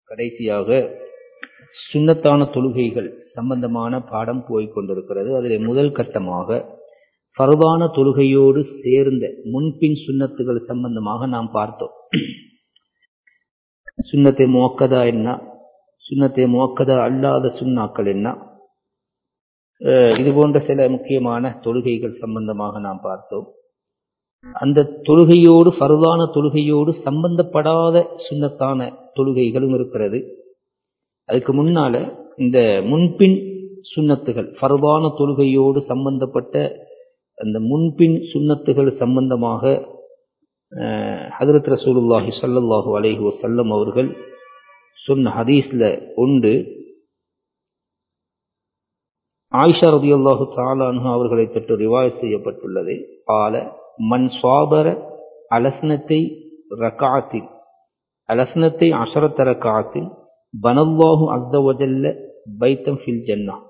கடைசியாக சுன்னத்தான தொழுகைகள் சம்பந்தமான பாடம் போய்கொண்டிருக்கிறது. அதில் முதல் கட்டமாக ஃபர்தான தொழுகையோடு சேர்ந்த முன்பின் சுன்னத்துகள் சம்பந்தமாக நாம் பார்த்தோம். சுன்னத்தை முஅக்கதா என்ன, சுன்னத்தை முஅக்கதா அல்லாத சுன்னாக்கள் என்ன, இது போன்ற சில முக்கியமான தொழுகைகள் சம்பந்தமாக நாம் பார்த்தோம். அந்த தொழுகையோடு ஃபர்தான தொழுகையோடு சம்பந்தப்படாத சுன்னத்தான தொழுகைகளும் இருக்கிறது. அதுக்கு முன்னால இந்த முன்பின் சுன்னத்துகள் ஃபர்தான தொழுகையோடு சம்பந்தப்பட்ட அந்த முன்பின் சுன்னத்துகள் சம்பந்தமாக ஹஜ்ரத் ரசூலுல்லாஹி ஸல்லல்லாஹு அலைஹி வஸல்லம் அவர்கள் சொன்ன ஹதீஸ்ல உண்டு. ஆயிஷா ரலியல்லாஹு தஆலா அன்ஹா அவர்களை தொட்டு ரிவாயத் செய்யப்பட்டுள்ளது. قال من صابر அலஸ்னத்தை ரக்அத்தின் அலஸ்னத்தை 10 ரக்அத்தின் பனல்லாஹு அஸ்ஸ வஜல்ல பைத்தன் ஃபில் ஜன்னah.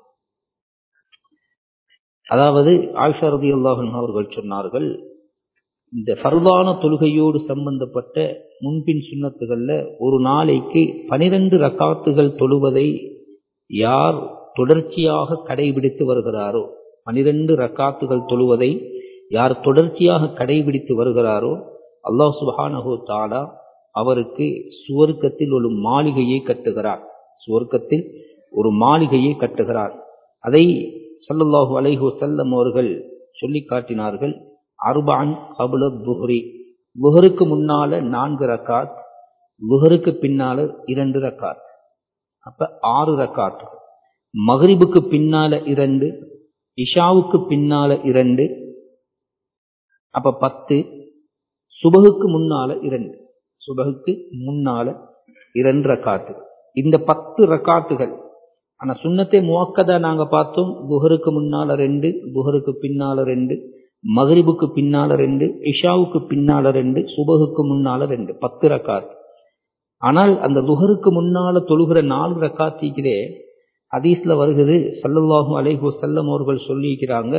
அதாவது ஆயிஷா ரலியல்லாஹு அன்ஹா அவர்கள் சொன்னார்கள், இந்த ஃபர்தான தொழுகையோடு சம்பந்தப்பட்ட முன்பின் சுன்னத்துகள்ல ஒரு நாளைக்கு 12 ரக்காத்துகள் தொழுவதை யார் தொடர்ச்சியாக கடைபிடித்து வருகிறாரோ, 12 ரக்காத்துகள் தொழுவதை யார் தொடர்ச்சியாக கடைபிடித்து வருகிறாரோ அல்லாஹ் சுப்ஹானஹு தஆலா அவருக்கு சுவர்க்கத்தில் ஒரு மாளிகையை கட்டுகிறார். சுவர்க்கத்தில் ஒரு மாளிகையை கட்டுகிறார். அதை ஸல்லல்லாஹு அலைஹி வஸல்லம் அவர்கள் சொல்லி காட்டினார்கள். அர்பஅன் கப்ல ظுஹ்ரி, ظுஹருக்கு முன்னால 4 ரக்காத், ظுஹருக்கு பின்னால 2 ரக்காத், அப்ப 6 ரக்காத். மக்ரிபுக்கு பின்னால 2, இஷாவுக்கு பின்னால 2, அப்ப 10. சுபஹுக்கு முன்னால 2, சுபஹுக்கு முன்னால 2 ரக்காத்து. இந்த 10 ரக்காத்துகள். ஆனா சுன்னத்தை முஅக்கதா நாங்க பார்த்தோம், ظுஹருக்கு முன்னால 2, ظுஹருக்கு பின்னால 2, மக்ரிபுக்கு பின்னால 2, இஷாவுக்கு பின்னால 2, சுபஹுக்கு முன்னால 2, 10 ரக்காத். ஆனால் அந்த ظுஹருக்கு முன்னால தொழுகிற 4 ரக்காத்திலே ஹதீஸ்ல வருகிறது, ஸல்லல்லாஹு அலைஹி வஸல்லம் அவர்கள் சொல்லிக்கிறாங்க,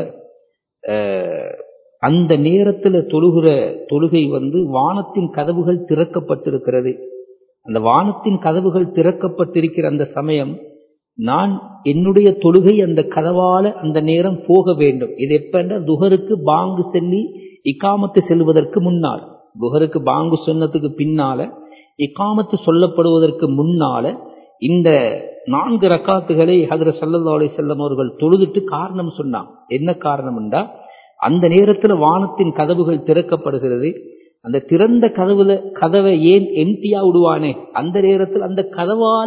அந்த நேரத்தில் தொழுகிற தொழுகை வானத்தின் கதவுகள் திறக்கப்பட்டிருக்கிறது. அந்த வானத்தின் கதவுகள் திறக்கப்பட்டிருக்கிற அந்த சமயம் நான் என்னுடைய தொழுகை அந்த கதவால அந்த நேரம் போக வேண்டும். இது எப்ப? துஹருக்கு பாங்கு சொல்லி இகாமத்து செல்வதற்கு முன்னால், துஹருக்கு பாங்கு சொன்னதுக்கு பின்னால இகாமத்து சொல்லப்படுவதற்கு முன்னால இந்த 4 ரக்காத்துகளை ஹஜ்ரத் ஸல்லல்லாஹு அலைஹி வஸல்லம் அவர்கள் தொழுதுட்டு காரணம் சொன்னாங்க. என்ன காரணம் என்றா, அந்த நேரத்தில் வானத்தின் கதவுகள் திறக்கப்படுகிறது. அந்த திறந்த கதவை ஏன் எம்டியா விடுவானே, அந்த நேரத்தில் அந்த கதவால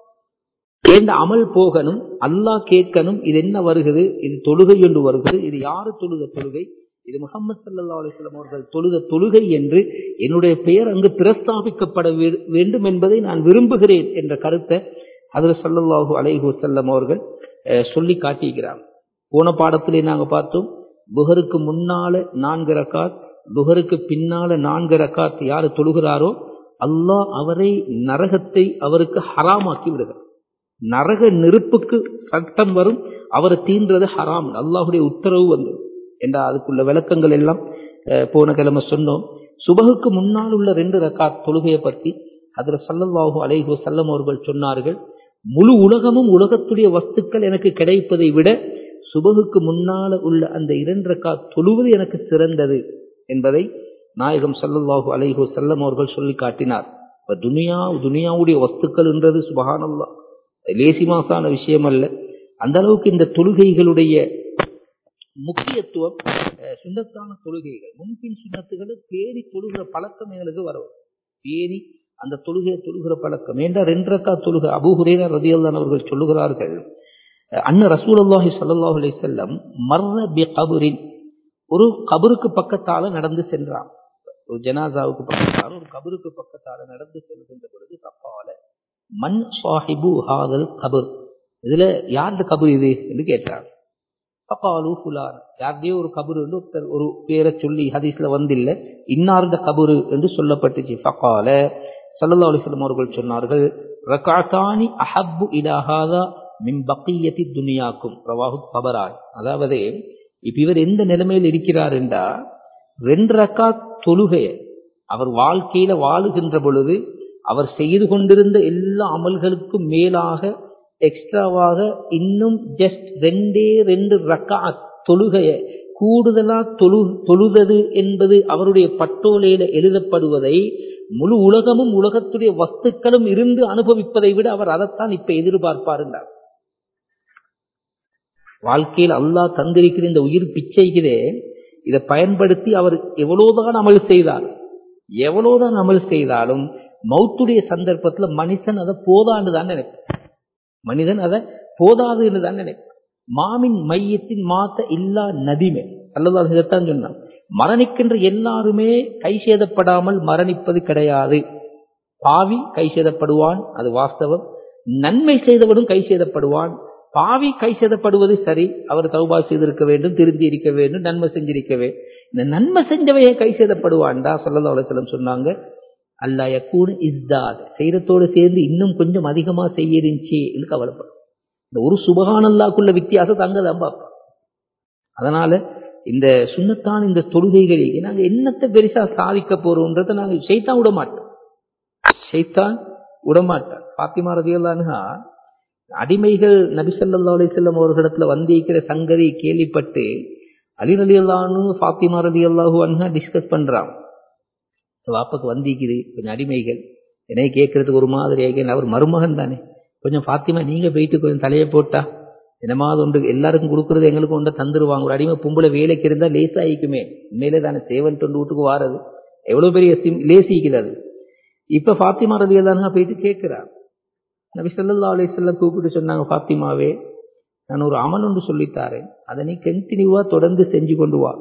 ஏந்த அமல் போகணும், அல்லாஹ் கேட்கணும், இது என்ன வருகிறது, இது தொழுகை என்று வருகிறது, இது யாரு தொழுத தொழுகை, இது முஹம்மது ஸல்லல்லாஹு அலைஹி வஸல்லம் அவர்கள் தொழுத தொழுகை என்று என்னுடைய பெயர் அங்கு பிரஸ்தாபிக்கப்பட வேண்டும் என்பதை நான் விரும்புகிறேன் என்ற கருத்தை ஹஜ்ரத் ஸல்லல்லாஹு அலைஹி வஸல்லம் அவர்கள் சொல்லி காட்டியிருக்கிறார். போன பாடத்திலே நாங்க பார்த்தோம், துஹருக்கு முன்னால 4 ரக்காத், துஹருக்கு பின்னால 4 ரக்காத் யாரு தொழுகிறாரோ அல்லாஹ் அவரை நரகத்தை அவருக்கு ஹராமாக்கி விடுகிறார். நரக நெருப்புக்கு சட்டம் வரும், அவரை தீன்றது ஹராம், அல்லாஹுடைய உத்தரவு என்றா அதுக்குள்ள விளக்கங்கள் எல்லாம் போன கிழமை சொன்னோம். சுபஹுக்கு முன்னால் உள்ள 2 ரக்காத் தொழுகையை பற்றி ஹஜ்ரத் ஸல்லல்லாஹு அலைஹி வஸல்லம் அவர்கள் சொன்னார்கள், முழு உலகமும் உலகத்துடைய வஸ்துக்கள் எனக்கு கிடைப்பதை விட சுபஹுக்கு முன்னால உள்ள அந்த 2 ரக்காத் தொழுவது எனக்கு சிறந்தது என்பதை நாயகம் ஸல்லல்லாஹு அலைஹி வஸல்லம் அவர்கள் சொல்லி காட்டினார். இப்ப துனியாவுடைய வஸ்துக்கள் என்றது சுப்ஹானல்லாஹ் லேசிமாசான விஷயம் அல்ல. அந்த அளவுக்கு இந்த தொழுகைகளுடைய முக்கியத்துவம், சுன்னத்தான தொழுகைகள், முன்பின் சுன்னத்துகளை பேணி தொழுகிற பழக்கம் எங்களுக்கு வரும். பேணி அந்த தொழுகையை தொழுகிற பழக்கம். ஏண்டா 2 ரக்காத் தொழுகை. அபூ ஹுரைரா ரலியல்லாஹு அன்ஹு அவர்கள் சொல்லுகிறார்கள், அன்ன ரசூலுல்லாஹி ஸல்லல்லாஹு அலைஹி வஸல்லம் மர்ர பிகப்ரின், ஒரு கபருக்கு பக்கத்தால நடந்து சென்றார். ஒரு ஜனாசாவுக்கு பக்கத்தால ஒரு கபருக்கு பக்கத்தால நடந்து செல்கின்ற பொழுது தப்பால மன் சாஹிபு ஹாதல் கபர், இதுல யாருடைய கபர் இது என்று கேட்டார். ஃபகாலு ஃபுலான், யாருடைய ஒரு கபர் என்று ஒரு பேரை சொல்லி ஹதீஸ்ல வந்தில்ல, இன்னார்ந்த கபரு என்று சொல்லப்பட்டுச்சு. ஃபகால ஸல்லல்லாஹு அலைஹி வஸல்லம் அவர்கள் சொன்னார்கள், ரக்அத்தானி அஹப்பு இலா ஹாதா மின் பக்கியத்தி துனியாக்கும், ரவாஹு தபரானி. அதாவது இப்ப இவர் எந்த நிலைமையில் இருக்கிறார் என்றா, 2 ரக்காத் தொழுகையை அவர் வாழ்க்கையில வாழுகின்ற பொழுது அவர் செய்து கொண்டிருந்த எல்லா அமல்களுக்கும் மேலாக எக்ஸ்ட்ராவாக இன்னும் ஜஸ்ட் 2 ரக்காத் தொழுகைய கூடுதலா தொழுதது என்பது அவருடைய பட்டோலையில எழுதப்படுவதை முழு உலகமும் உலகத்துடைய வஸ்துக்களும் இருந்து அனுபவிப்பதை விட அவர் அதைத்தான் இப்ப எதிர்பார்ப்பார் என்றார். வாழ்க்கையில் அல்லாஹ் தந்திருக்கிற இந்த உயிர் பிச்சைக்குதே, இதை பயன்படுத்தி அவர் எவ்வளவுதான் அமல் செய்தாலும் மௌத்துடைய சந்தர்ப்பத்துல மனிதன் அதை போதான்னு தான் நினைப்பான். மனிதன் அதை போதாதுன்னு தான் நினைப்பான். மாமின் மையத்தின் மாத்த இல்லா நதிமே அல்லது இதைத்தான் சொன்னான். மரணிக்கின்ற எல்லாருமே கை சேதப்படாமல் மரணிப்பது கிடையாது. பாவி கை சேதப்படுவான், அது வாஸ்தவம். நன்மை செய்தவனும் கை சேதப்படுவான். பாவி கை சேதப்படுவது சரி, அவர் தௌபா செய்திருக்க வேண்டும், திருந்தி இருக்க வேண்டும், நன்மை செஞ்சிருக்கவே. இந்த நன்மை செஞ்சவையே கை சேதப்படுவான்டா ஸல்லல்லாஹு அலைஹி வஸல்லம் சொன்னாங்க. அல்லா யகூன இஸ்தாத், செய்யறதோடு சேர்ந்து இன்னும் கொஞ்சம் அதிகமா செய்யிருந்துச்சு என்று கவலைப்படும். இந்த ஒரு சுபஹானல்லாஹ்க்குள்ள வித்தியாசம் அங்கதான் பார்ப்போம். அதனால இந்த சுன்னத்தான் இந்த தொழுகைகளில் நாங்கள் என்னத்தை பெருசா சாதிக்க போறோம்ன்றதை நாங்கள் ஷைத்தான் விடமாட்டான். ஃபாத்திமா ரலியல்லாஹு அன்ஹா அடிமைகள் நபி ஸல்லல்லாஹு அலைஹி வஸல்லம் அவர்களிடத்துல வந்திருக்கிற சங்கதி கேள்விப்பட்டு அலி ரலியல்லாஹு அன்ஹு ஃபாத்திமா ரலியல்லாஹு அன்ஹா டிஸ்கஸ் பண்றான். வாப்பாக்கு வந்திக்குது கொஞ்சம் அடிமைகள், என்னை கேட்கறதுக்கு ஒரு மாதிரி அவர் மருமகன் தானே, கொஞ்சம் ஃபாத்திமா நீங்க போயிட்டு கொஞ்சம் தலையை போட்டா என்னமாவது ஒன்று எல்லாருக்கும் கொடுக்கறது எங்களுக்கும் ஒன்றை தந்துருவாங்க. ஒரு அடிமை பொம்பளை வேலைக்கு இருந்தா லேசாயிக்குமே, உண்மையிலே தானே சேவன் தொண்டு வீட்டுக்கு வாரது எவ்வளவு பெரிய லேசிக்கிறது. இப்ப ஃபாத்திமா ரலியல்லாஹு அன்ஹா போயிட்டு கேட்கிறார். நபி ஸல்லல்லாஹு அலைஹி வஸல்லம் கூப்பிட்டு சொன்னாங்க, ஃபாத்திமாவே நான் ஒரு அமல் ஒன்று சொல்லித்தாரேன், அதை நீ கண்டினியூவா தொடர்ந்து செஞ்சு கொண்டு வா.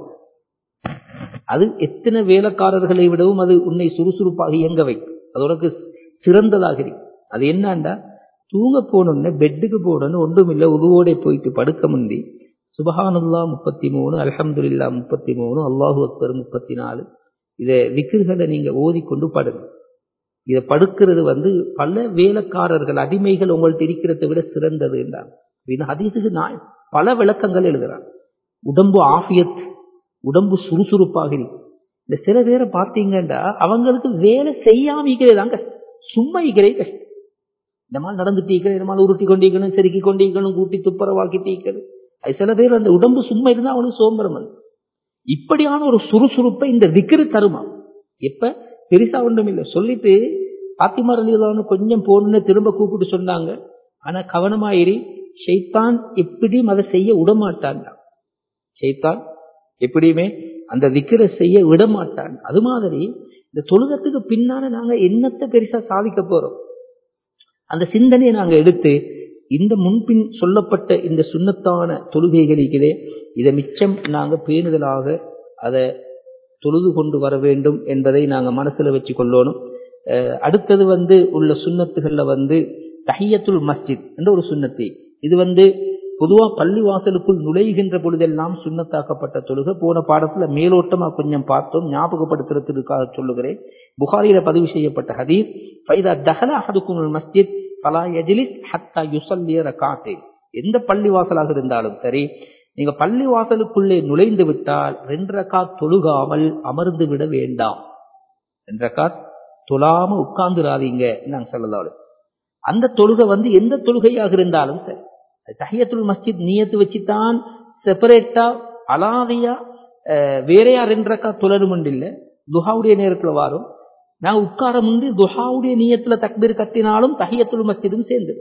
அது எத்தனை வேலைக்காரர்களை விடவும் அது உன்னை சுறுசுறுப்பாக இயங்க வைக்கும். அது உனக்கு சிறந்ததாக இருக்கு. அது என்னண்டா, தூங்க போனோம்னு பெட்டுக்கு போனோன்னு ஒன்றுமில்லை, உதுவோட போயிட்டு படுக்க முந்தி சுபஹானல்லாஹ் 33, அல்ஹம்துலில்லாஹ் 33, அல்லாஹு அக்பர் 34 இதை விக்ர்களை நீங்க ஓதிக்கொண்டு படுங்க. இதை படுக்கிறது பல வேலைக்காரர்கள் அடிமைகள் உங்கள்ட்ட இருக்கிறத விட சிறந்தது என்றாங்க. ஹதீஸுக்கு பல விளக்கங்கள் எழுதுறாங்க. உடம்பு ஆஃபியத், உடம்பு சுறுசுறுப்பாக இருக்கு. இந்த சில பேரை பார்த்தீங்கன்னா அவங்களுக்கு வேலை செய்யாமிக்கிறதாங்க கஷ்டம், சும்மா இருக்கிறே கஷ்டம். இந்த மாதிரி நடந்துட்டு இருக்கிற, இந்த மாதிரி உருட்டி கொண்டிருக்கணும், செருக்கி கொண்டிருக்கணும், கூட்டி துப்புரவாக்கிட்டு இருக்கிறது. அது சில பேர் அந்த உடம்பு சும்மா இருந்தா அவனுக்கு சோம்பரம் வந்து. இப்படியான ஒரு சுறுசுறுப்பை இந்த விக்ரு தருமா. எப்ப பெருசா ஒன்றும் இல்லை சொல்லிட்டு ஃபாத்திமா ரலியல்லாஹு அன்ஹா கொஞ்சம் போன்னு திரும்ப கூப்பிட்டு சொன்னாங்க, ஆனா கவனமாயிரி, ஷைத்தான் எப்படியும் அதை செய்ய விடமாட்டான். ஷைத்தான் எப்படியுமே அந்த விக்ரை செய்ய விடமாட்டான். அது மாதிரி இந்த தொழுகத்துக்கு பின்னால நாங்க என்னத்தை பெருசா சாதிக்க போறோம், அந்த சிந்தனையை நாங்க எடுத்து இந்த முன்பின் சொல்லப்பட்ட இந்த சுன்னத்தான தொழுகைகளிலே இதை மிச்சம் நாங்க பேணுதலாக அதை தொழுது கொண்டு வர வேண்டும் என்பதை நாங்க மனசுல வச்சு கொள்ளணும். அடுத்தது உள்ள சுன்னத்துகள்ல தஹியத்துல் மஸ்ஜித் என்ற ஒரு சுன்னத்து. இது பொதுவா பள்ளி வாசலுக்குள் நுழைகின்ற பொழுதெல்லாம் சுன்னத்தாக்கப்பட்ட தொழுகை. போன பாடத்துல மேலோட்டமா கொஞ்சம் பார்த்தோம், ஞாபகப்படுத்துறதுக்காக சொல்லுகிறேன். புகாரியில பதிவு செய்யப்பட்ட ஹதீஸ், ஃபைதா தஹல அஹதுக்குமுல் மஸ்ஜித் ஃபலா யஜ்லிஸ் ஹத்தா யுஸல்லி ரகாத்தைன். எந்த பள்ளி வாசலாக இருந்தாலும் சரி, நீங்க பள்ளி வாசலுக்குள்ளே நுழைந்து விட்டால் 2 ரகாத் தொழுகாமல் அமர்ந்து விட வேண்டாம். 2 ரகாத் தொழாம உட்கார்ந்துராதீங்க நாங்க சொல்லலாம். அந்த தொழுகை எந்த தொழுகையாக இருந்தாலும் சரி, தஹியத்துல் மஸ்ஜித் நியத்து வச்சுதான் செப்பரேட்டா அலாதியா வேறையா 2 ரகாத் தொழணும் இல்ல. துஹாவுடைய நேரத்துல வரும், நான் உட்கார முந்தி துஹாவுடைய நியத்துல தக்பீர் கத்தினாலும் தஹியத்துல் மஸ்ஜிதும் சேர்ந்து.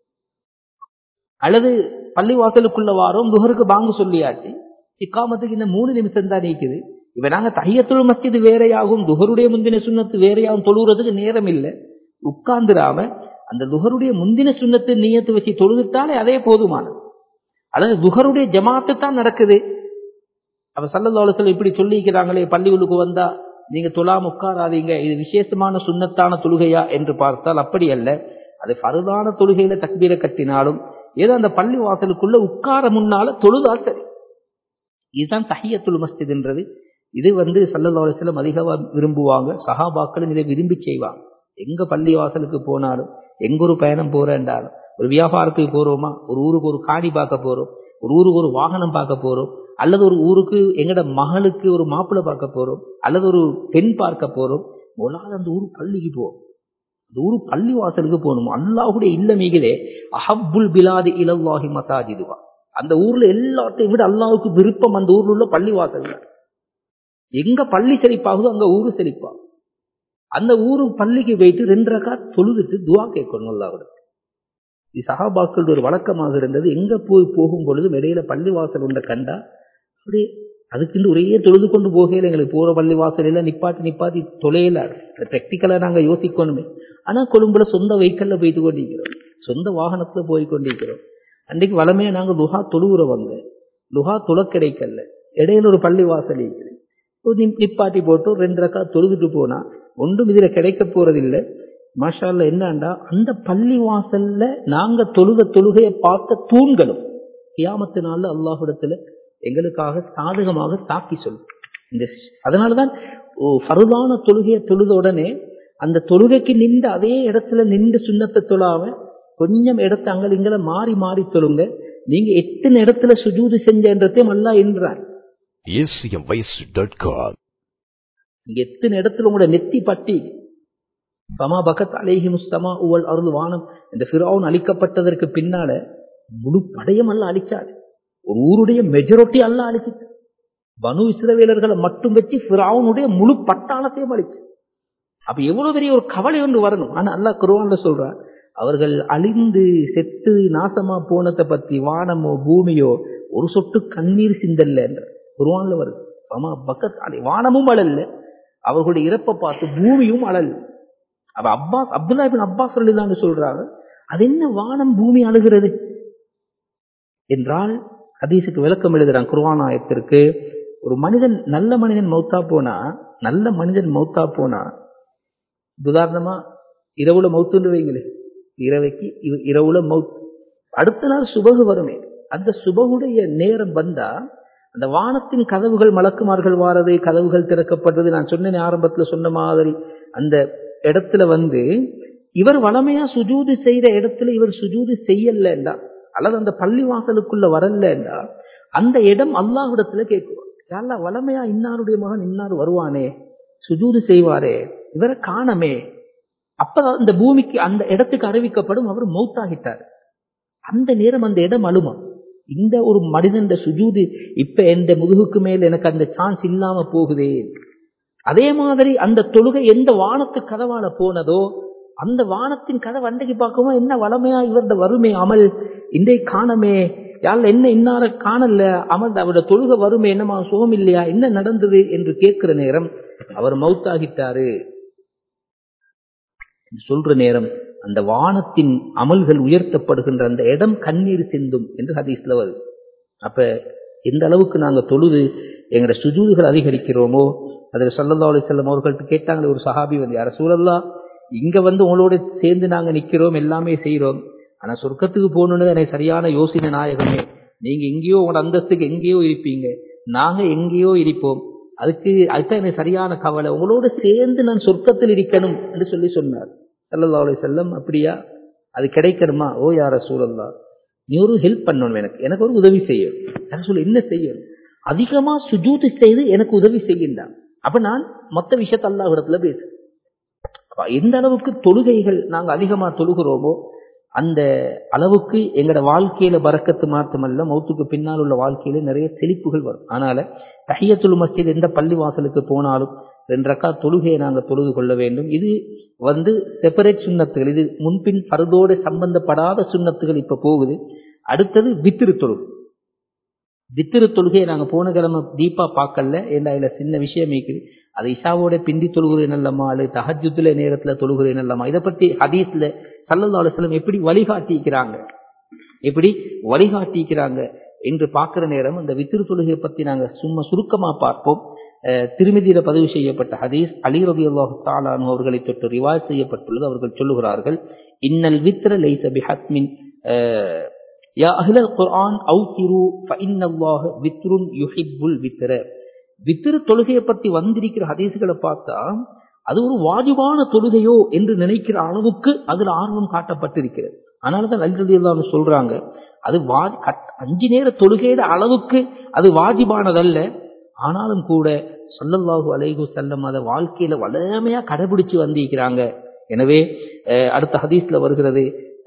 அல்லது பள்ளி வாசலுக்குள்ள வாரோம், துஹருக்கு பாங்கு சொல்லியாச்சு, இக்காமத்துக்கு இந்த 3 நிமிஷம் தான் நீக்குது. இப்ப நாங்க தஹியத்துல் மஸ்ஜித் வேறையாகும், துஹருடைய முந்தின சுன்னத்து வேறையாகும் தொழுகிறதுக்கு நேரம் இல்லை. உட்கார்ந்துராம அந்த துஹருடைய முந்தின சுன்னத்து நியத்து வச்சு தொழுதுட்டாலே அதே போதுமானது. அதாவது துஹருடைய ஜமாத்து தான் நடக்குது. அப்ப ஸல்லல்லாஹு அலைஹி வஸல்லம் இப்படி சொல்லிக்கிறாங்களே, பள்ளிகளுக்கு வந்தா நீங்க தொழாம உட்காராதீங்க, இது விசேஷமான சுன்னத்தான தொழுகையா என்று பார்த்தால் அப்படி அல்ல. அது ஃபர்தான தொழுகையில தக்பீரை கட்டினாலும் ஏதோ அந்த பள்ளி வாசலுக்குள்ள உட்கார முன்னால தொழுதா சரி. இதுதான் தஹியத்துல் மஸ்ஜித் என்றது. இது ஸல்லல்லாஹு அலைஹி வஸல்லம் அதிகமா விரும்புவாங்க, சஹாபாக்களும் இதை விரும்பி செய்வாங்க. எங்க பள்ளி வாசலுக்கு போனாலும், எங்க ஒரு பயணம் போறேன்றாலும், ஒரு வியாபாரத்துக்கு போறோமா, ஒரு ஊருக்கு ஒரு காணி பார்க்க போறோம், ஒரு ஊருக்கு ஒரு வாகனம் பார்க்க போறோம், அல்லது ஒரு ஊருக்கு எங்கட மகளுக்கு ஒரு மாப்பிள்ளை பார்க்க போறோம், அல்லது ஒரு பெண் பார்க்க போறோம், முதலாவது அந்த ஊர் பள்ளிக்கு போவோம். அந்த ஊரு பள்ளிவாசலுக்கு போகணும். அல்லாஹுடைய இல்லமிகளே அஹப்புல் பிலாதி இலல்லாஹி மசாஜிதுவா. அந்த ஊர்ல எல்லாத்தையும் விட அல்லாஹுக்கு விருப்பம் அந்த ஊர்ல உள்ள பள்ளிவாசல். எங்க பள்ளி செழிப்பாகுதோ அங்க ஊரு செழிப்பாகும். அந்த ஊரு பள்ளிக்கு போயிட்டு 2 ரக்காத் தொழுதுட்டு துவா கேட்கணும் அல்லாஹ்விட. இது சஹாபாக்கள் ஒரு வழக்கமாக இருந்தது. எங்க போகும் பொழுதும் இடையில பள்ளிவாசல் உள்ள கண்டா அப்படியே அதுக்கு ஒரே தொழுது கொண்டு போகையில எங்களுக்கு போற பள்ளிவாசல் எல்லாம் நிப்பாட்டி தொலையில பிராக்டிக்கலா நாங்க யோசிக்கணுமே. ஆனா கொழும்புல சொந்த வெஹிக்கல்ல போயிட்டு கொண்டிருக்கிறோம், சொந்த வாகனத்துல போய் கொண்டிருக்கிறோம். அன்றைக்கு வளமையா நாங்க துஹா தொழுகிறவங்க, துஹா தொழ கிடைக்கல, இடையில ஒரு பள்ளிவாசல் இருக்குது, நிப்பாட்டி போட்டு 2 ரக்காத் தொழுதுட்டு போனா ஒன்றும் இதுல கிடைக்க போறதில்லை. மாஷா அல்லாஹ் என்னண்டா அந்த பள்ளிவாசல்ல நாங்க தொழுகையை பார்த்த தூண்களும் கியாமத்து நாள்ல அல்லாஹ்விடத்துல எங்களுக்காக சாதகமாக சாக்கி சொல்லும். அதனாலதான் ஃபர்தான தொழுகையை தொழுத உடனே அந்த தொழுகைக்கு நின்று அதே இடத்துல நின்று சுன்னத்தை தொழாம கொஞ்சம் இடத்தை அங்கே இங்கே மாறி மாறி தொழுங்க. நீங்க எத்தனை இடத்துல சுஜூது செஞ்சன்றதையும் அல்லாஹ் என்றார். நீங்க எத்தனை இடத்துல உங்களோட நெத்தி பட்டி சமா பகத் அலைஹிமுஸ் ஸமாஉ வல் அர்து, வானம் இந்த ஃபிரௌன் அழிக்கப்பட்டதற்கு பின்னால முழு படையும் அல்லாஹ் அழிச்சாரு. ஒரு ஊருடைய மெஜாரிட்டி அல்லாஹ் அழிச்சிட்டு பனு இஸ்ரவேலர்களை மட்டும் வச்சு ஃபிரௌனுடைய முழு பட்டாளத்தையும் அழிச்சு. அப்ப எவ்வளவு பெரிய ஒரு கவலை ஒன்று வரணும். ஆனா அல்லாஹ் குர்ஆன்ல சொல்றார், அவர்கள் அழிந்து செத்து நாசமா போனதை பத்தி வானமோ பூமியோ ஒரு சொட்டு கண்ணீர் சிந்தல்ல என்ற குர்ஆன்ல வருது. சமா பகத் அலை, வானமும் அழல்ல, அவர்களுடைய இறப்பை பார்த்து பூமியும் அழல். அப்ப அப்துல்லா இப்னு அப்பாஸ் ரலியல்லாஹு சொல்றாங்க, அது என்ன வானம் பூமி அழுகிறது என்றால் ஹதீஸுக்கு விளக்கம் எழுதுறான் குர்ஆன் ஆயத்திற்கு. ஒரு மனிதன் நல்ல மனிதன் மௌத்தா போனா உதாரணமா இரவுல மௌத்துன்னு வைங்களே, இரவுல மௌத், அடுத்த நாள் சுபகு வருமே, அந்த சுபகுடைய நேரம் வந்தா அந்த வானத்தின் கதவுகள் மலக்குமார்கள் வாரது, கதவுகள் திறக்கப்படுறது. நான் சொன்னேன் ஆரம்பத்துல சொன்ன மாதிரி அந்த இடத்துல இவர் வளமையா சுஜூது செய்யற இடத்துல இவர் சுஜூது செய்யலண்டா அல்லது அந்த பள்ளி வாசலுக்குள்ள வரலண்டா அந்த இடம் அல்லாஹ்விடத்துல கேட்குவார், யாரெல்லாம் வளமையா இன்னாருடைய மகன் இன்னார் வருவானே சுஜூது செய்வாரே இவரை காணமே. அப்ப அந்த பூமிக்கு அந்த இடத்துக்கு அறிவிக்கப்படும் அவர் மௌத்தாகிட்டார். அந்த நேரம் அந்த இடம் அழுமா, இந்த ஒரு மனிதன் சுஜூது இப்ப எந்த முதுகுக்கு மேல் எனக்கு அந்த சான்ஸ் இல்லாம போகுதே. அதே மாதிரி அந்த தொழுகை எந்த வானத்து கதவால போனதோ அந்த வானத்தின் கதவு அன்றைக்கு பார்க்கவும் என்ன வளமையா இவருடைய வறுமை அமல் இன்றை காணமே, யாரில் என்ன இன்னார காணல அமல், அவருடைய தொழுகை வறுமை என்னமா சுகம் இல்லையா, என்ன நடந்தது என்று கேட்கிற நேரம் அவர் மௌத்தாகிட்டாரு சொல்ற நேரம் அந்த வானத்தின் அமல்கள் உயர்த்தப்படுகின்ற அந்த இடம் கண்ணீர் சிந்தும் என்று ஹதீஸ்ல வருது. அப்ப எந்த அளவுக்கு நாங்க தொழுது எங்களுடைய சுஜூதுகள் அதிகரிக்கிறோமோ, அதில் ஸல்லல்லாஹு அலைஹி வஸல்லம் அவர்கள்ட்ட கேட்டாங்களே ஒரு சஹாபி யா ரசூலல்லாஹ், இங்க உங்களோட சேர்ந்து நாங்க நிக்கிறோம் எல்லாமே செய்யறோம், ஆனா சொர்க்கத்துக்கு போகணுன்னு எனக்கு சரியான யோசனை நாயகமே, நீங்க எங்கேயோ உங்களோட அந்தஸ்துக்கு எங்கேயோ இருப்பீங்க, நாங்க எங்கேயோ இருப்போம், அதுதான் எனக்கு சரியான கவலை, உங்களோட சேர்ந்து நான் சொர்க்கத்தில் இருக்கணும் என்று சொன்னார் ஸல்லல்லாஹு அலைஹி வஸல்லம். அப்படியா, அது கிடைக்கணுமா? ஓ யா ரசூலல்லாஹ், நீ ஒரு ஹெல்ப் பண்ணணும், எனக்கு ஒரு உதவி செய்யும். என்ன செய்யும்? அதிகமா சுஜூது செய்து எனக்கு உதவி செய்கின்றான். அப்ப நான் மொத்த விஷயத்த அல்லாஹ்விடத்துல பேசுறேன். எந்த அளவுக்கு தொழுகைகள் நாங்க அதிகமா தொழுகிறோமோ அந்த அளவுக்கு எங்களோட வாழ்க்கையில பரக்கத்து மாற்றமல்ல, மௌத்துக்கு பின்னால் உள்ள வாழ்க்கையில நிறைய செழிப்புகள் வரும். அதனால தஹியத்துல் மஸ்ஜித் எந்த பள்ளி வாசலுக்கு போனாலும் 2 ரக்காத் தொழுகையை நாங்க தொழுது கொள்ள வேண்டும். இது செப்பரேட் சுன்னத்துகள், இது முன்பின் பரதோடு சம்பந்தப்படாத சுன்னத்துகள் இப்ப போகுது. அடுத்தது வித்திரு தொழுகை. வித்திரு தொழுகையை நாங்க போன கிழமை தீபா பார்க்கல, ஏன்னா இதுல சின்ன விஷயம் இருக்குது. அது இஷாவோட பிந்தி தொழுகிறேன் அல்லமா, அல்லது தஹஜ்ஜுதுல நேரத்துல தொழுகிறேன் அல்லமா, இதை பத்தி ஹதீஸ்ல ஸல்லல்லாஹு அலைஹி வஸல்லம் எப்படி வழிகாட்டிக்கிறாங்க என்று பார்க்கிற நேரம் அந்த வித்திரு தொழுகையை பத்தி நாங்க சும்மா சுருக்கமா பார்ப்போம். திருமிதியில பதிவு செய்யப்பட்ட ஹதீஸ், அலி ரலியல்லாஹு தஆலா அன்ஹு அவர்களை தொட்டு ரிவாயத் செய்யப்பட்டுள்ளது. அவர்கள் சொல்லுகிறார்கள், இன்னல் வித்ர லைஸ பிஹத்மின் யா அஹ்லல் குர்ஆன் அவ்திரு ஃபஇன்னல்லாஹ வித்ருன் யுஹிப்புல் வித்ர. வித்ரு தொழுகையை பத்தி வந்திருக்கிற ஹதீஸ்களை பார்த்தா அது ஒரு வாஜிபான தொழுகையோ என்று நினைக்கிற அளவுக்கு அதுல ஆர்வம் காட்டப்பட்டிருக்கிறது. அதனாலதான் அலி ரலியல்லாஹு அன்ஹு சொல்றாங்க, அது 5 நேர தொழுகையிட அளவுக்கு அது வாஜிபானதல்ல, ஆனாலும் கூட ஸல்லல்லாஹு அலைஹி வஸல்லம் அதை வாழ்க்கையில வளமையா கடைபிடிச்சு வந்திருக்கிறாங்க எனவே அடுத்த ஹதீஸ்ல வருகிறது,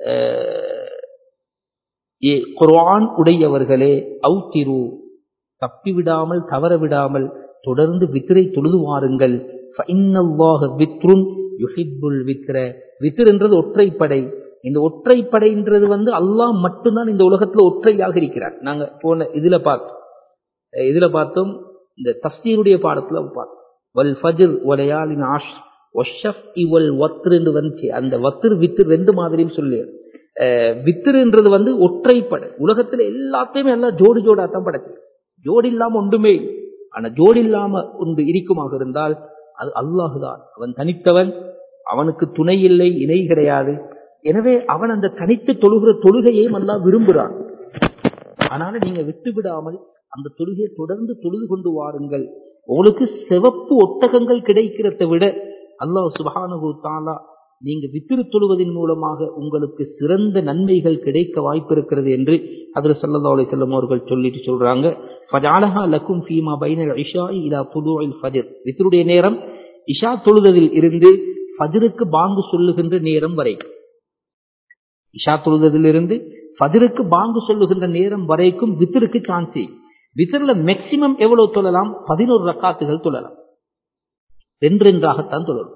குர்ஆன் உடையவர்களே அவுத்திரு, தப்பிவிடாமல் தவற விடாமல் தொடர்ந்து வித்ரை தொழுது வாருங்கள். ஃபஇன்னல்லாஹ வித்ருன் யுஹிப்புல் வித்ர. வித்ர் என்றது ஒற்றைப்படை. இந்த ஒற்றைப்படைன்றது அல்லாஹ் மட்டும்தான் இந்த உலகத்துல ஒற்றையாக இருக்கிறார். நாங்க போன இதுல பார்த்தோம், இந்த தஃப்சீருடைய பாடத்துல பார்த்தோம். வல் ஃபஜ்ர் வலயாலின் ஆஷ் வஷ்ஷஃப்இ வல் வத்ர் என்று வந்துச்சு. அந்த வத்ர் வித்ர் ரெண்டு மாதிரியும் சொல்லி, வித்ருன்றது ஒற்றைப்படை. உலகத்துல எல்லாத்தையுமே எல்லாம் ஜோடி ஜோடா தான் படைச்சு, ஜோடி இல்லாம ஒன்றுமே. ஆனா ஜோடி இல்லாம ஒன்று இருக்குமாக இருந்தால் அது அல்லாஹுதான். அவன் தனித்தவன், அவனுக்கு துணை இல்லை, இணை கிடையாது. எனவே அவன் அந்த தனித்து தொழுகிற தொழுகையை அல்லாஹ் விரும்புகிறான். அதனால நீங்க விட்டு விடாமல் அந்த தொழுகையை தொடர்ந்து தொழுது கொண்டு வாருங்கள். உங்களுக்கு சிவப்பு ஒட்டகங்கள் கிடைக்கிறதை விட அல்லாஹ் சுப்ஹானஹு தஆலா நீங்க வித்ரு தொழுவதன் மூலமாக உங்களுக்கு சிறந்த நன்மைகள் கிடைக்க வாய்ப்பு இருக்கிறது என்று ஹஜ்ரத் ஸல்லல்லாஹு அலைஹி வஸல்லம் அவர்கள் சொல்றாங்க. ஃபஜஅலஹா லக்கும் ஃபீமா பைனல் இஷாஇ இலா துலூஇல் ஃபஜ்ர். வித்ருடைய நேரம் இஷா தொழுதலில் இருந்து ஃபஜ்ருக்கு பாங்கு சொல்லுகின்ற நேரம் வரைக்கும், இஷா தொழுதலிலிருந்து ஃபஜ்ருக்கு பாங்கு சொல்லுகின்ற நேரம் வரைக்கும் வித்ருக்கு சான்ஸ். வித்ர்ல மேக்சிமம் எவ்வளவு தொழலாம்? 11 ரக்காத்துகள் தொழலாம். 2 தொழலாம்.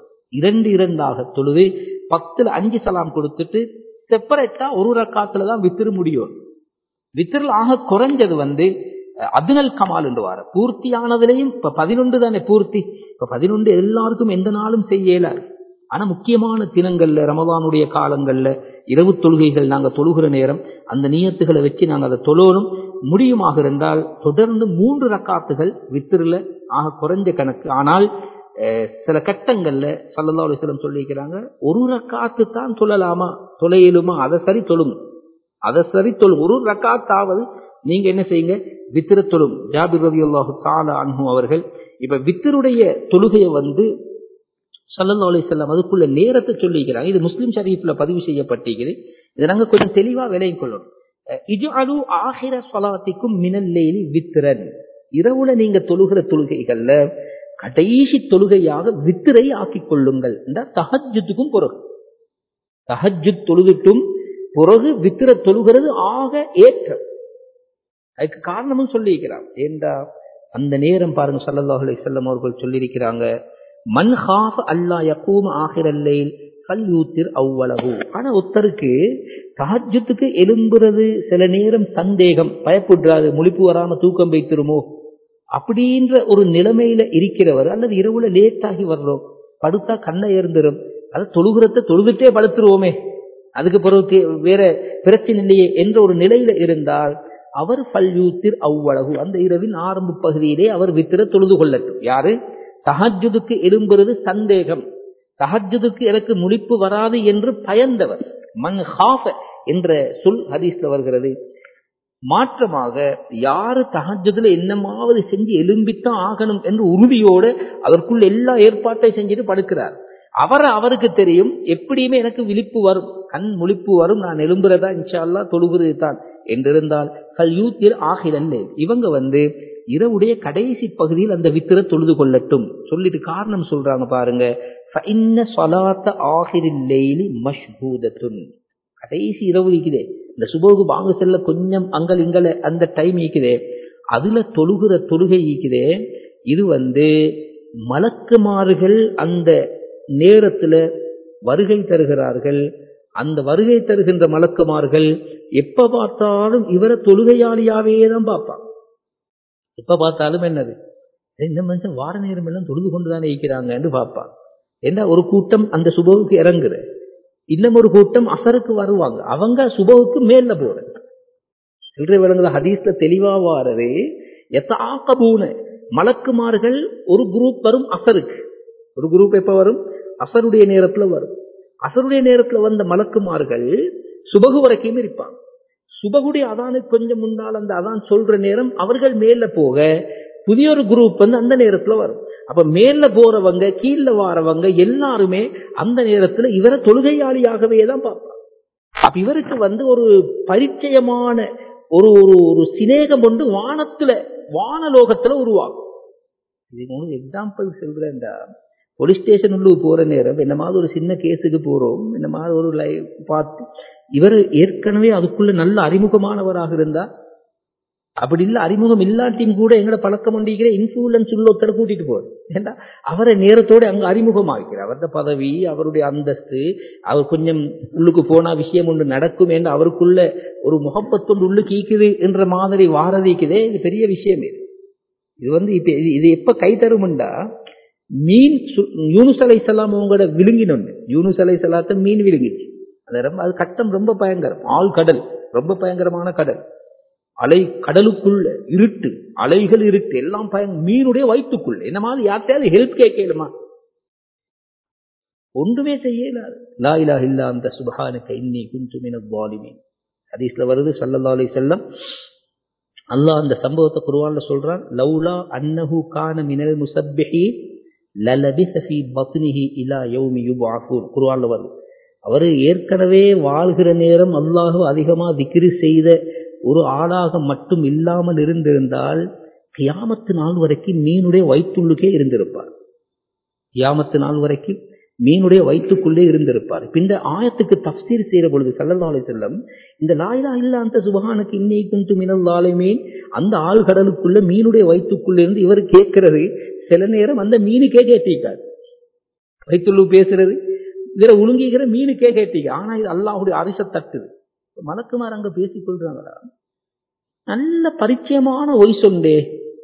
2 தொழுது 10ல் 5 சலாம் கொடுத்துட்டு செப்பரேட்டா ஒரு ரக்காத்துல தான் வித்ரு முடியும். வித்ரில் ஆக குறைஞ்சது அதுனல் கமால் என்று வார பூர்த்தியானதுலையும் இப்ப 11 தானே பூர்த்தி. இப்ப 11 எல்லாருக்கும் எந்த நாளும் செய்யல. ஆனா முக்கியமான தினங்கள்ல, ரமதானுடைய காலங்கள்ல இரவு தொழுகைகள் நாங்க தொழுகிற நேரம் அந்த நியத்துகளை வச்சு நாங்க அதை தொழணும். முடியுமாக இருந்தால் தொடர்ந்து 3 ரக்காத்துகள் வித்ருல ஆக குறைஞ்ச கணக்கு. ஆனால் சில கட்டங்கள்ல ஸல்லல்லாஹு அலைஹி வஸல்லம் சொல்லிக்கிறாங்க, ஒரு ரக்காத்து தான் தொழலாமா, தொலையிலுமா, அதை சரி தொழும். ஒரு ரக்காத்தாவது நீங்க என்ன செய்யுங்க, வித்ர தொழும். ஜாபிர் ரலியல்லாஹு தஆலா அன்ஹு அவர்கள் இப்ப வித்ருடைய தொழுகையை ஸல்லல்லாஹு அலைஹி வஸல்லம் அதுக்குள்ள நேரத்தை சொல்லிக்கிறாங்க. இது முஸ்லிம் ஷரீஃப்ல பதிவு செய்யப்பட்டிருக்கிறது. இதை நாங்க கொஞ்சம் தெளிவா விளங்கிக் கொள்ளணும். இஜ்அலு ஆஹிர ஸலாத்திக்கும் மினல் லைலி வித்ரன். இரவுல நீங்க தொழுகிற தொழுகைகள்ல கடைசி தொழுகையாக வித்ரை ஆக்கிக் கொள்ளுங்கள். தஹஜ்ஜுதுக்கும் பிறகு, தஹஜ்ஜுத் தொழுதுட்டும் பிறகு வித்ர தொழுகிறது ஆக ஏற்றம். அதுக்கு காரணமும் சொல்லியிருக்கிறார். ஏண்டா அந்த நேரம் பாருங்க, ஸல்லல்லாஹு அலைஹி வஸல்லம் அவர்கள் சொல்லியிருக்கிறாங்க, மன் ஹாஃப அல்லா யகூம ஆஹிரல் லைல் ஃபல்யூத்திர் அவ்வலஹு. ஆனா ஒருத்தருக்கு தஹஜ்ஜுத்துக்கு எழும்புறது சில நேரம் சந்தேகம், பயப்படுறாரு, முழிப்பு வராம தூக்கம் வைத்திருமோ அப்படின்ற ஒரு நிலைமையில இருக்கிறவர், அல்லது இரவுல லேட் ஆகி வர்றோம், படுத்தா கண்ணை ஏர்ந்துரும், அதை தொழுகிறத தொழுதுட்டே படுத்துருவோமே, அதுக்கு பிறகு வேற பிரச்சனை இல்லையே என்ற ஒரு நிலையில இருந்தால் அவர் ஃபல்யூத்திர் அவ்வலஹு, அந்த இரவின் ஆரம்ப பகுதியிலே அவர் வித்திர தொழுது கொள்ளட்டும். யாரு? தஹஜ்ஜுதுக்கு எழும்புறது சந்தேகம், தஹஜ்ஜுதுக்கு எனக்கு முழிப்பு வராது என்று பயந்தவர். மன் ஹாஃப என்ற சொல் ஹதீஸ்ல வருகிறது. மாற்றமாக யாரு தஹஜ்ஜுதுல என்னமாவது செஞ்சு எழும்பித்தான் ஆகணும் என்று உறுதியோடு அதற்குள்ள எல்லா ஏற்பாட்டையும் செஞ்சுட்டு படுக்கிறார், அவருக்கு தெரியும் எப்படியுமே எனக்கு விழிப்பு வரும், கண் முழிப்பு வரும், நான் எழும்புறதா இன்ஷா அல்லாஹ் தொழுகிறது தான் என்றிருந்தால் ஃபல்யூத்திர் ஆஹிரல் லைல், இவங்க இரவுடைய கடைசி பகுதியில் அந்த வித்திர தொழுது கொள்ளட்டும். சொல்லிட்டு காரணம் சொல்றாங்க பாருங்க, ஃபஇன்ன ஸலாத்த ஆஹிரில் லைலி மஷ்ஹூதத்துன். கடைசி இரவு இருக்குதே, இந்த சுபஹுக்கு பாங்கு செல்ல கொஞ்சம் அங்கல் இங்கல அந்த டைம் இருக்குதே, அதுல தொழுகிற தொழுகை இருக்குதே, இது மலக்குமார்கள் அந்த நேரத்துல வருகை தருகிறார்கள். அந்த வருகை தருகின்ற மலக்குமார்கள் எப்ப பார்த்தாலும் இவரை தொழுகையாளியாவே தான் பார்ப்பாங்க. எப்ப பார்த்தாலும் என்னது, இந்த மனுஷன் வார நேரம் எல்லாம் தொழுது கொண்டுதானே இருக்கிறாங்க என்று பார்ப்பாங்க. என்ன, ஒரு கூட்டம் அந்த சுபஹுக்கு இறங்குற, இன்னும் ஒரு கூட்டம் அசருக்கு வருவாங்க, அவங்க சுபஹுக்கு மேல போற விளங்குற ஹதீஸ்ல தெளிவா வாரது. யதஆகபூன, மலக்குமார்கள் ஒரு குரூப் வரும் அசருக்கு, ஒரு குரூப் எப்ப வரும்? அசருடைய நேரத்துல வரும். அசருடைய நேரத்துல வந்த மலக்குமார்கள் சுபஹு வரைக்கும் இருப்பாங்க. சுபஹுடைய அதானுக்கு கொஞ்சம் முன்னால் அந்த அதான் சொல்ற நேரம் அவர்கள் மேல போக புதிய ஒரு குரூப் அந்த நேரத்துல வரும். அப்ப மேல போறவங்க கீழே வாரவங்க எல்லாருமே அந்த நேரத்துல இவரை தொழுகையாளியாகவே தான் பார்ப்பாங்க. அப்ப இவருக்கு ஒரு பரிச்சயமான ஒரு ஒரு சிநேகம் வானலோகத்துல உருவாகும். இது எக்ஸாம்பிள் சொல்றேன்டா, போலீஸ் ஸ்டேஷன் உள்ளுக்கு போற நேரம் என்ன மாதிரி ஒரு சின்ன கேஸுக்கு போறோம், என்ன மாதிரி ஒரு லைவ் பார்த்து இவர் ஏற்கனவே அதுக்குள்ள நல்ல அறிமுகமானவராக இருந்தா, அப்படி இல்ல அறிமுகம் இல்லாட்டியும் கூட எங்களை பழக்கம் பண்ணிக்கிற இன்ஃபுளுன்ஸ் உள்ள ஒருத்தரை கூட்டிட்டு போறது. ஏன்னா அவரை நேரத்தோட அங்க அறிமுகமாக்கிறார். அவரது பதவி, அவருடைய அந்தஸ்து, அவர் கொஞ்சம் உள்ளுக்கு போனா விஷயம் ஒன்று நடக்கும் என்று அவருக்குள்ள ஒரு முகப்பத்தொன்று உள்ளு கீக்குது என்ற மாதிரி வாரதிக்குதே. இது பெரிய விஷயம். இது இப்ப இது எப்ப கை தரும்டா, மீன் யூனுஸ் அலைஹிஸ்ஸலாம் அவங்களோட விழுங்கினொன்னு. யூனுஸ் அலைஹிஸ்ஸலாத்தை மீன் விழுங்கிச்சு. அது கட்டம் ரொம்ப பயங்கரம். ஆள் கடல், ரொம்ப பயங்கரமான கடல். அலை கடலுக்குள்ள இருட்டு, அலைகள் இருட்டு, எல்லாம் மீனுடைய வயிற்றுக்குள்ள. என்ன மாதிரி யார்கிட்டயாவது ஹெல்ப் கேட்கலுமா? ஒன்றுமே செய்யலாது. லா இலாஹ இல்லா அன்த சுப்ஹானக இன்னி குன்து மினல் ஸாலிமீன். ஹதீஸ்ல வருது, ஸல்லல்லாஹு அலைஹி வஸல்லம் அல்லாஹ் அந்த சம்பவத்தை குர்ஆன்ல சொல்றான். லௌலா அன்னஹு கான மினல் முஸப்பிஹீன் லலபிஸ ஃபீ பத்னிஹி இலா யௌமி யுப்அஸூன். குர்ஆன்ல வருது. அவர் ஏற்கனவே வாழ்கிற நேரம் அல்லாஹ் அதிகமா திக்ர் செய்த ஒரு ஆளாக மட்டும் இல்லாமல் இருந்திருந்தால் கியாமத்து நாள் வரைக்கும் மீனுடைய வயிற்றுள்ளுக்கே இருந்திருப்பார். கியாமத்து நாள் வரைக்கும் மீனுடைய வயிற்றுக்குள்ளே இருந்திருப்பார். இந்த ஆயத்துக்கு தஃப்சீர் செய்யற பொழுது ஸல்லல்லாஹு அலைஹி வஸல்லம் இந்த லா இலாஹ இல்லா அன்த சுப்ஹானக இன்னி குன்து மினல் ஸாலிமீன், அந்த ஆழ்கடலுக்குள்ள மீனுடைய வயிற்றுக்குள்ள இருந்து இவர் கேட்கிறது, சில நேரம் அந்த மீனுக்கே கேட்டிருக்காது. வயிற்றுள்ளு பேசுறது இதுல உழுங்கிக்கிற மீனுக்கே கேட்டீங்க. ஆனா இது அல்லாஹ்வுடைய அரிச தட்டுது. மலக்குமார் அங்க பேசிக் கொள்றாங்களா, நல்ல பரிச்சயமான ஒய்ஸ் உண்டே,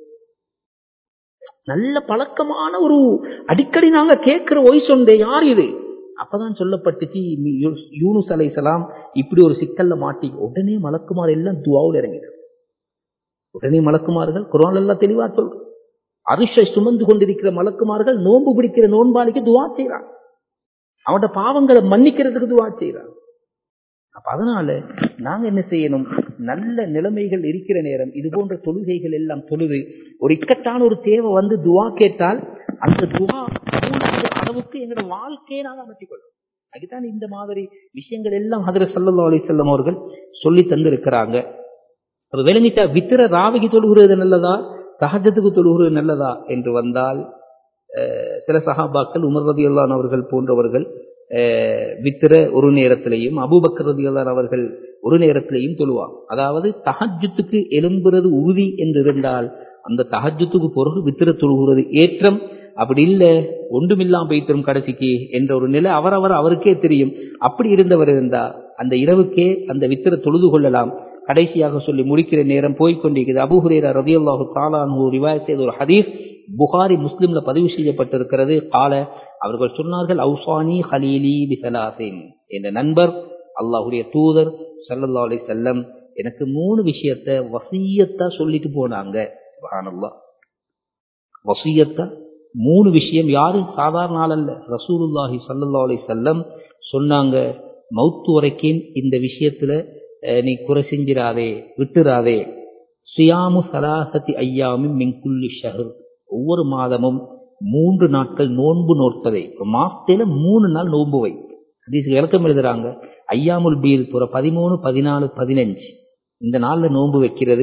நல்ல பழக்கமான ஒரு அடிக்கடி நாங்க கேட்கிற ஒய்ஸ் உண்டே, யார் இது? அப்பதான் சொல்லப்பட்டுச்சு யூனுஸ் அலைஹிஸ்ஸலாம் இப்படி ஒரு சிக்கல்ல மாட்டி. உடனே மலக்குமார் எல்லாம் துஆவுல இறங்கினார். உடனே மலக்குமார்கள் குர்ஆன்ல எல்லாம் தெளிவா சொல்ற, அரிஷை சுமந்து கொண்டிருக்கிற மலக்குமார்கள் நோன்பு பிடிக்கிற நோன்பாளிக்கு துஆ செய்றாங்க, அவனோட பாவங்களை மன்னிக்கிறதுக்கு துஆ செய்றாங்க. அப்ப அதனால நாங்க என்ன செய்யணும், நல்ல நிலைமைகள் இருக்கிற நேரம் இது போன்ற தொழுகைகள் எல்லாம் தொழுது, ஒரு இக்கட்டான ஒரு தேவை வந்து துஆ கேட்டால் அந்த துஆ அளவுக்கு எங்களோட வாழ்க்கையை நாங்க அமைச்சுக்கொள்ளும். அதுதான் இந்த மாதிரி விஷயங்கள் எல்லாம் ஹஜ்ரத் ஸல்லல்லாஹு அலைஹி வஸல்லம் அவர்கள் சொல்லி தந்து இருக்கிறாங்க. அப்ப விளங்கிட்டா வித்திர ராவிக்கு தொழுகிறது நல்லதா, தஹஜ்ஜுக்கு தொழுகிறது நல்லதா என்று வந்தால், சில சஹாபாக்கள் உமர் ரலியல்லாஹு அன்ஹு அவர்கள் போன்றவர்கள் வித்திர ஒரு நேரத்திலையும், அபூபக்கர் ரலியல்லாஹு அன்ஹு அவர்கள் ஒரு நேரத்திலையும் தொழுவாங்க. அதாவது தஹஜ்ஜுக்கு எழும்புறது உறுதி என்று இருந்தால் அந்த தஹஜ்ஜுக்கு பிறகு வித்திர தொழுகிறது ஏற்றம். அப்படி இல்ல ஒன்றுமில்லாம போய்த்தரும் கடைசிக்கு என்ற ஒரு நிலை அவருக்கே தெரியும். அப்படி இருந்தவர் இருந்தா அந்த இரவுக்கே அந்த வித்திர தொழுது கொள்ளலாம். கடைசியாக சொல்லி முடிக்கிற நேரம் போய்கொண்டிருக்கிறது. அபூ ஹுரைரா ரலியல்லாஹு தஆலா அன்ஹு ரிவாயத் செய்த ஒரு ஹதீஸ் புகாரி முஸ்லிம்ல பதிவு செய்யப்பட்டிருக்கிறது. அவர்கள் சொன்னார்கள், அவுசானி ஹலீலி பிஸலாசின், என்ற நண்பர் அல்லாஹ்வுடைய தூதர் ஸல்லல்லாஹு அலைஹி வஸல்லம் எனக்கு 3 விஷயத்தை வசியத்தா சொல்லிட்டு போனாங்க. சுப்ஹானல்லாஹ், வசியத்தா 3 விஷயம். யாரு சாதாரண ஆள் அல்ல, ரசூலுல்லாஹி ஸல்லல்லாஹு அலைஹி வஸல்லம் சொன்னாங்க, மௌத்து வரைக்கும் இந்த விஷயத்துல நீ குறை செஞ்சிராதே, விட்டுறாதே. சியாமு ஸலாஸதி அய்யாமின் மின் குல்லி ஷஹர், ஒவ்வொரு மாதமும் 3 நாட்கள் நோன்பு நோற்பதை. மாசத்துல 3 நாள் நோன்பு வை. ஹதீஸ்ல விளக்கம் எழுதுறாங்க, ஐயாமுல் பீல் புற 13, 14, 15 இந்த நாள்ல நோன்பு வைக்கிறது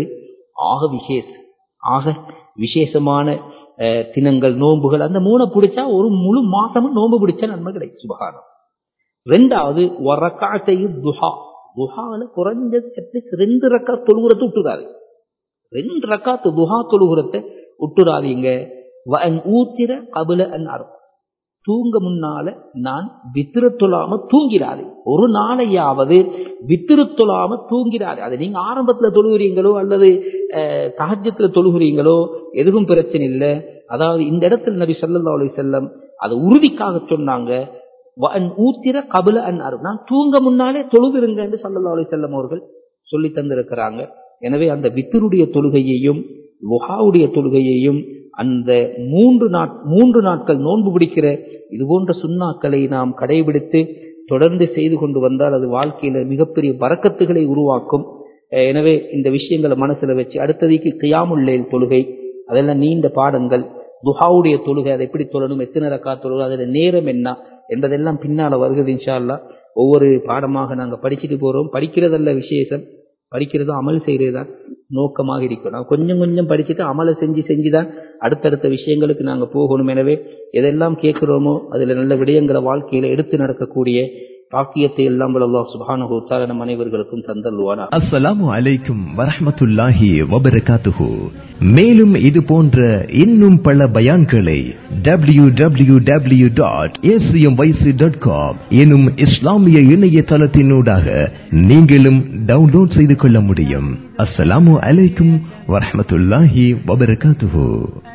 ஆக விசேஷமான தினங்கள், நோன்புகள். அந்த 3 பிடிச்சா ஒரு முழு மாசமும் நோன்பு பிடிச்ச நன்மை கிடைக்கும். சுபஹானல்லாஹ். 2வது வரக்காத்தையு துஹா, துஹால குறைஞ்சது அட்லீஸ்ட் 2 ரக்காத் தொழுகிறத விட்டுறாது. 2 ரக்காத் துஹா தொழுகிறத விட்டுறாதீங்க. வஅன் ஊத்திர கபல அன் அர், தூங்க முன்னால நான் வித்திர தொழாம தூங்கிறாது. ஒரு நாளையாவது வித்திர தொழாம தூங்கிறாது. அது நீங்க ஆரம்பத்துல தொழுகிறீங்களோ அல்லது தஹஜ்ஜுல தொழுகிறீங்களோ எதுவும் பிரச்சனை இல்லை. அதாவது இந்த இடத்துல நபி ஸல்லல்லாஹு அலைஹி வஸல்லம் அது உறுதிக்காக சொன்னாங்க, வஅன் ஊத்திர கபல அன் அர், நான் தூங்க முன்னாலே தொழுதிருங்க என்று ஸல்லல்லாஹு அலைஹி வஸல்லம் அவர்கள் சொல்லி தந்திருக்கிறாங்க. எனவே அந்த வித்திருடைய தொழுகையையும் லுஹாவுடைய தொழுகையையும் அந்த 3 நாட்கள் நோன்பு பிடிக்கிற இது போன்ற சுன்னாக்களை நாம் கடைபிடித்து தொடர்ந்து செய்து கொண்டு வந்தால் அது வாழ்க்கையில மிகப்பெரிய பரக்கத்துகளை உருவாக்கும். எனவே இந்த விஷயங்களை மனசுல வச்சு அடுத்ததைக்கு கியாமுல் லைல் தொழுகை, அதெல்லாம் நீண்ட பாடங்கள். துஹாவுடைய தொழுகை, அதை எப்படி தொழணும், எத்தனை ரக்காத் தொழுகை, அதில் நேரம் என்ன என்பதெல்லாம் பின்னால வருகிறது இன்ஷா அல்லாஹ். ஒவ்வொரு பாடமாக நாங்கள் படிச்சுட்டு போறோம். படிக்கிறதல்ல விசேஷம், படிக்கிறது அமல் செய்யறதுதான். நோக்கமாக இருக்கணும். நான் கொஞ்சம் கொஞ்சம் படிச்சுட்டு அமலை செஞ்சுதான் அடுத்தடுத்த விஷயங்களுக்கு நாங்கள் போகணும். எனவே எதெல்லாம் கேட்கிறோமோ அதில் நல்ல விடயங்களை வாழ்க்கையில எடுத்து நடக்கக்கூடிய பாக்கியத்தை எல்லாம் அல்லாஹ் சுப்ஹானஹு வ தஆலா நம் அனைவர்களுக்கும் தந்தல்வானா. அஸ்ஸலாமு அலைக்கும் வரஹ்மத்துல்லாஹி வபரகாத்துஹு. மேலும் இது போன்ற இன்னும் பல பயான்களை www.acmyc.com எனும் இஸ்லாமிய இணையதளத்தினூடாக நீங்களும் டவுன்லோட் செய்து கொள்ள முடியும். அஸ்ஸலாமு அலைக்கும் வரஹ்மத்துல்லாஹி வபரகாத்துஹு.